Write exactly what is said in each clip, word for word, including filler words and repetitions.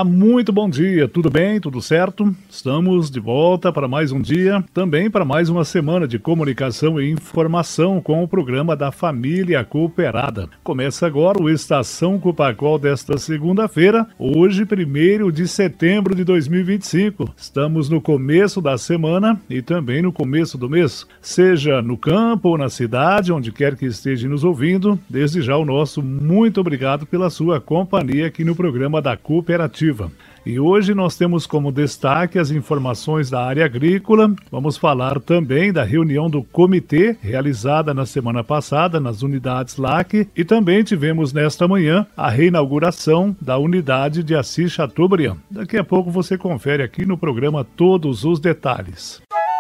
Olá, muito bom dia, tudo bem, tudo certo? Estamos de volta para mais um dia, também para mais uma semana de comunicação e informação com o programa da Família Cooperada. Começa agora o Estação Copacol desta segunda-feira, hoje, primeiro de setembro de dois mil e vinte e cinco. Estamos no começo da semana e também no começo do mês. Seja no campo ou na cidade, onde quer que esteja nos ouvindo, desde já o nosso muito obrigado pela sua companhia aqui no programa da Cooperativa. E hoje nós temos como destaque as informações da área agrícola. Vamos falar também da reunião do comitê realizada na semana passada nas unidades L A C e também tivemos nesta manhã a reinauguração da unidade de Assis Chateaubriand. Daqui a pouco você confere aqui no programa todos os detalhes.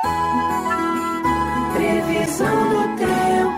Previsão do tempo.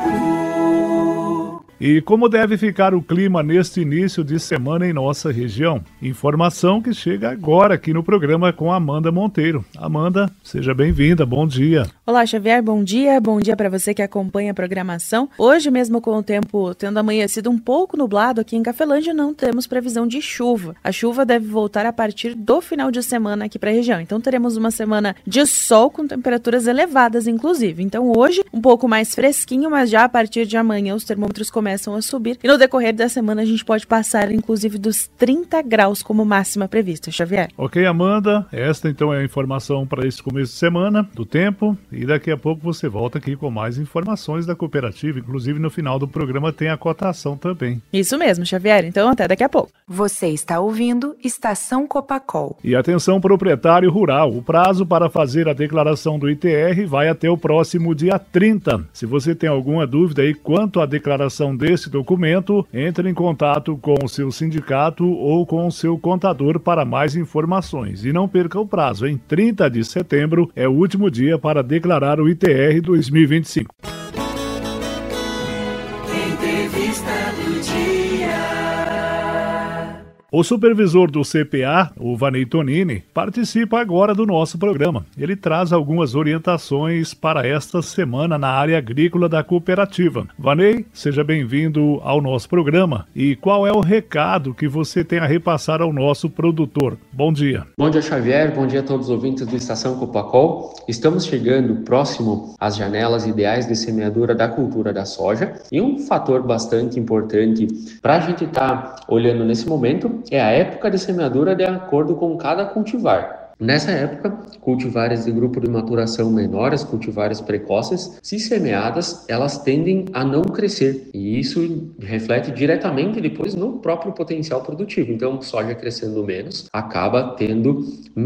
E como deve ficar o clima neste início de semana em nossa região? Informação que chega agora aqui no programa com a Amanda Monteiro. Amanda, seja bem-vinda, bom dia. Olá, Xavier, bom dia. Bom dia para você que acompanha a programação. Hoje, mesmo com o tempo tendo amanhecido um pouco nublado aqui em Cafelândia, não temos previsão de chuva. A chuva deve voltar a partir do final de semana aqui para a região. Então, teremos uma semana de sol com temperaturas elevadas, inclusive. Então, hoje, um pouco mais fresquinho, mas já a partir de amanhã os termômetros começam começam a subir e no decorrer da semana a gente pode passar inclusive dos trinta graus como máxima prevista, Xavier. Ok, Amanda, esta então é a informação para esse começo de semana do tempo e daqui a pouco você volta aqui com mais informações da cooperativa, inclusive no final do programa tem a cotação também. Isso mesmo, Xavier, então até daqui a pouco. Você está ouvindo Estação Copacol. E atenção proprietário rural, o prazo para fazer a declaração do I T R vai até o próximo dia trinta. Se você tem alguma dúvida aí quanto à declaração desse documento, entre em contato com o seu sindicato ou com o seu contador para mais informações. E não perca o prazo, em trinta de setembro é o último dia para declarar o I T R dois mil e vinte e cinco. Entrevista do dia. O supervisor do C P A, o Vanei Tonini, participa agora do nosso programa. Ele traz algumas orientações para esta semana na área agrícola da cooperativa. Vanei, seja bem-vindo ao nosso programa. E qual é o recado que você tem a repassar ao nosso produtor? Bom dia. Bom dia, Xavier. Bom dia a todos os ouvintes do Estação Copacol. Estamos chegando próximo às janelas ideais de semeadura da cultura da soja. E um fator bastante importante para a gente estar tá olhando nesse momento é a época de semeadura de acordo com cada cultivar. Nessa época, cultivares de grupo de maturação menores, cultivares precoces, se semeadas, elas tendem a não crescer. E isso reflete diretamente depois no próprio potencial produtivo. Então, soja crescendo menos, acaba tendo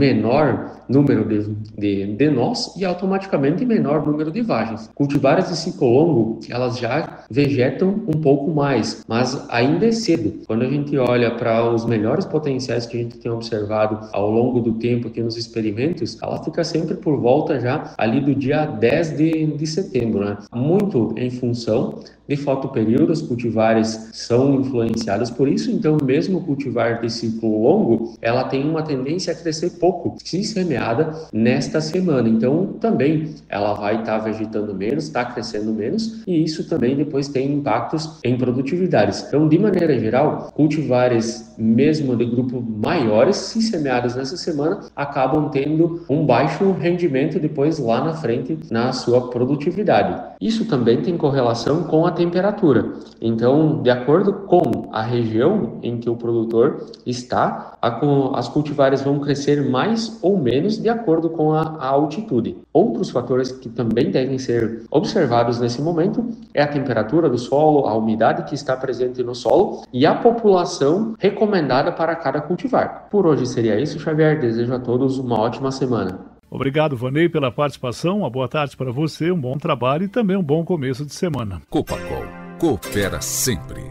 menor número de, de, de nós e automaticamente menor número de vagens. Cultivares de ciclo longo, elas já vegetam um pouco mais, mas ainda é cedo. Quando a gente olha para os melhores potenciais que a gente tem observado ao longo do tempo aqui nos experimentos, ela fica sempre por volta já ali do dia dez de setembro, né? Muito em função de fotoperíodo, os cultivares são influenciados por isso, então mesmo o cultivar de ciclo longo, ela tem uma tendência a crescer pouco, se semeada nesta semana, então também ela vai estar tá vegetando menos, está crescendo menos, e isso também depois tem impactos em produtividades. Então, de maneira geral, cultivares mesmo de grupo maiores, se semeados nessa semana, acabam tendo um baixo rendimento depois lá na frente na sua produtividade. Isso também tem correlação com a temperatura. Então, de acordo com a região em que o produtor está, a, as cultivares vão crescer mais ou menos de acordo com a, a altitude. Outros fatores que também devem ser observados nesse momento é a temperatura do solo, a umidade que está presente no solo e a população recomendada para cada cultivar. Por hoje seria isso, Xavier. Desejo a todos uma ótima semana. Obrigado, Vanei, pela participação. Uma boa tarde para você, um bom trabalho e também um bom começo de semana. Copacol, coopera sempre.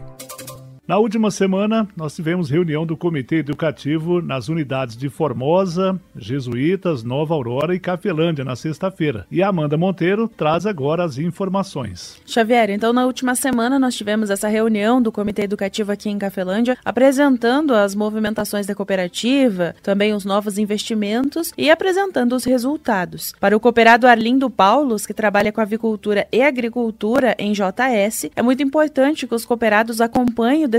Na última semana, nós tivemos reunião do Comitê Educativo nas unidades de Formosa, Jesuítas, Nova Aurora e Cafelândia na sexta-feira. E a Amanda Monteiro traz agora as informações. Xavier, então na última semana nós tivemos essa reunião do Comitê Educativo aqui em Cafelândia, apresentando as movimentações da cooperativa, também os novos investimentos e apresentando os resultados. Para o cooperado Arlindo Paulos, que trabalha com avicultura e agricultura em J S, é muito importante que os cooperados acompanhem o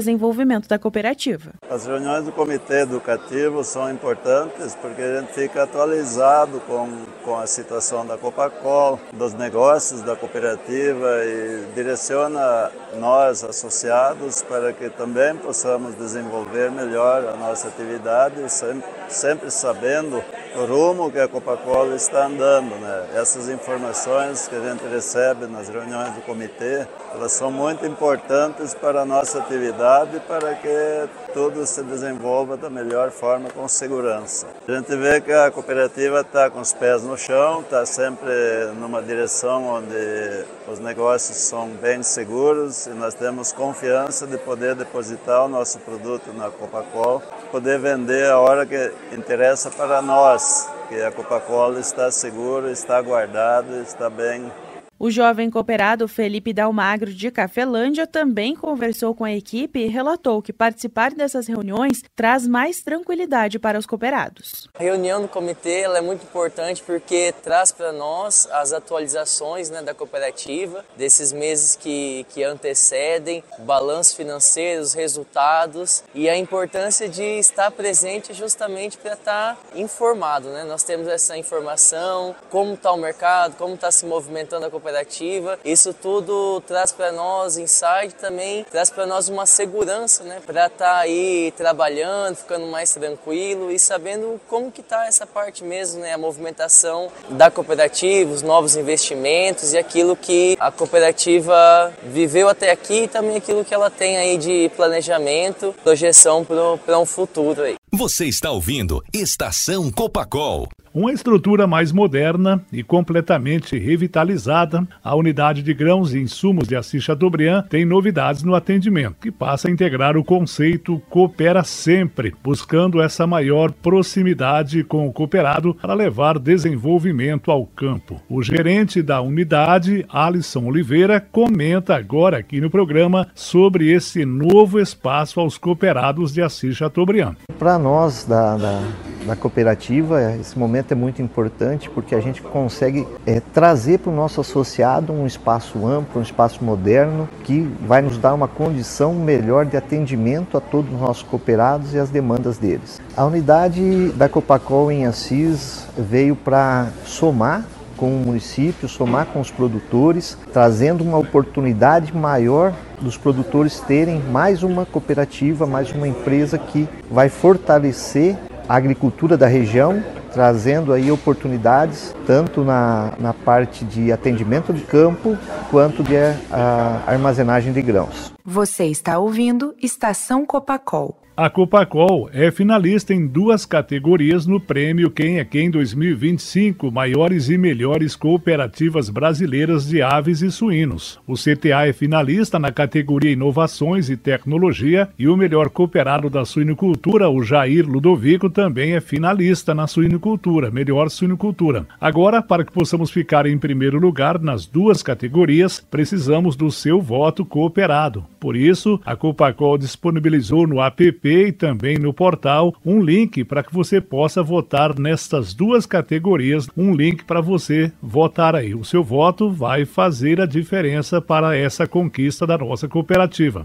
desenvolvimento da cooperativa. As reuniões do comitê educativo são importantes porque a gente fica atualizado com, com a situação da Copacol, dos negócios da cooperativa e direciona nós, associados, para que também possamos desenvolver melhor a nossa atividade, sempre, sempre sabendo o rumo que a Copacol está andando, né? Essas informações que a gente recebe nas reuniões do comitê, elas são muito importantes para a nossa atividade, para que tudo se desenvolva da melhor forma, com segurança. A gente vê que a cooperativa está com os pés no chão, está sempre numa direção onde os negócios são bem seguros e nós temos confiança de poder depositar o nosso produto na Copacol, poder vender a hora que interessa para nós, que a Copacol está segura, está guardada, está bem. O jovem cooperado Felipe Dalmagro, de Cafelândia, também conversou com a equipe e relatou que participar dessas reuniões traz mais tranquilidade para os cooperados. A reunião do comitê ela é muito importante porque traz para nós as atualizações, né, da cooperativa, desses meses que, que antecedem, balanço financeiro, os resultados e a importância de estar presente justamente para estar informado, né? Nós temos essa informação, como está o mercado, como está se movimentando a cooperativa. Isso tudo traz para nós insight também, traz para nós uma segurança, né, para estar aí trabalhando, ficando mais tranquilo e sabendo como que está essa parte mesmo, né, a movimentação da cooperativa, os novos investimentos e aquilo que a cooperativa viveu até aqui e também aquilo que ela tem aí de planejamento, projeção para um futuro aí. Você está ouvindo Estação Copacol. Uma estrutura mais moderna e completamente revitalizada, a unidade de grãos e insumos de Assis Chateaubriand tem novidades no atendimento, que passa a integrar o conceito Coopera Sempre, buscando essa maior proximidade com o cooperado para levar desenvolvimento ao campo. O gerente da unidade, Alisson Oliveira, comenta agora aqui no programa sobre esse novo espaço aos cooperados de Assis Chateaubriand. Para nós da, da, da cooperativa, esse momento é muito importante porque a gente consegue é, trazer para o nosso associado um espaço amplo, um espaço moderno que vai nos dar uma condição melhor de atendimento a todos os nossos cooperados e as demandas deles. A unidade da Copacol em Assis veio para somar com o município, somar com os produtores, trazendo uma oportunidade maior dos produtores terem mais uma cooperativa, mais uma empresa que vai fortalecer a agricultura da região, trazendo aí oportunidades tanto na, na parte de atendimento de campo quanto de a, armazenagem de grãos. Você está ouvindo Estação Copacol. A Copacol é finalista em duas categorias no Prêmio Quem é Quem dois mil e vinte e cinco, Maiores e Melhores Cooperativas Brasileiras de Aves e Suínos. O C T A é finalista na categoria Inovações e Tecnologia e o melhor cooperado da suinocultura, o Jair Ludovico, também é finalista na suinocultura, melhor suinocultura. Agora, para que possamos ficar em primeiro lugar nas duas categorias, precisamos do seu voto cooperado. Por isso, a Copacol disponibilizou no app e também no portal um link para que você possa votar nestas duas categorias, um link para você votar aí. O seu voto vai fazer a diferença para essa conquista da nossa cooperativa.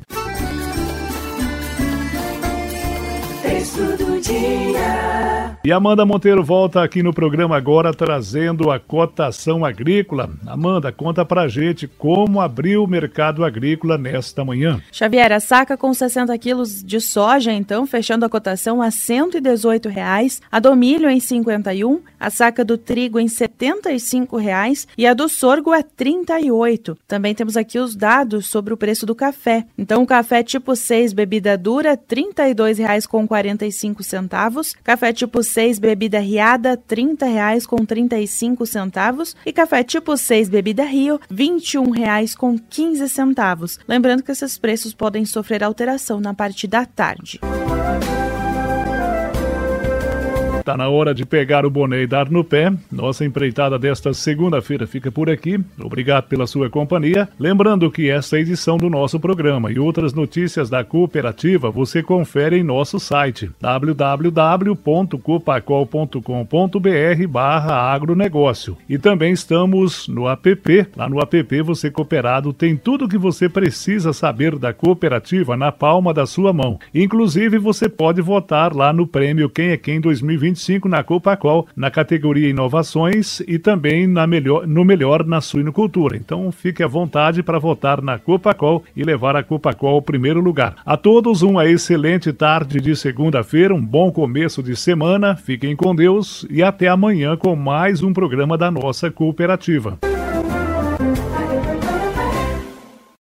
Texto do dia. E Amanda Monteiro volta aqui no programa agora trazendo a cotação agrícola. Amanda, conta pra gente como abriu o mercado agrícola nesta manhã. Xavier, a saca com sessenta quilos de soja, então, fechando a cotação a cento e dezoito reais, a do milho em cinquenta e um, a saca do trigo em setenta e cinco reais e a do sorgo a trinta e oito. Também temos aqui os dados sobre o preço do café. Então, o café tipo seis, bebida dura, trinta e dois reais com quarenta e cinco centavos, café tipo seis, bebida riada, trinta reais com trinta e cinco centavos e café tipo seis, bebida Rio, vinte e um reais com quinze centavos. Lembrando que esses preços podem sofrer alteração na parte da tarde. tá na hora de pegar o boné e dar no pé. Nossa empreitada desta segunda-feira fica por aqui. Obrigado pela sua companhia. Lembrando que esta edição do nosso programa e outras notícias da cooperativa você confere em nosso site w w w ponto copacol ponto com ponto b r barra agronegócio. E também estamos no app. Lá no app Você Cooperado tem tudo o que você precisa saber da cooperativa na palma da sua mão. Inclusive você pode votar lá no prêmio Quem é Quem dois mil e vinte e cinco na Copacol, na categoria Inovações e também na melhor, no Melhor na Suinocultura. Então fique à vontade para votar na Copacol e levar a Copacol ao primeiro lugar. A todos uma excelente tarde de segunda-feira, um bom começo de semana, fiquem com Deus e até amanhã com mais um programa da nossa cooperativa.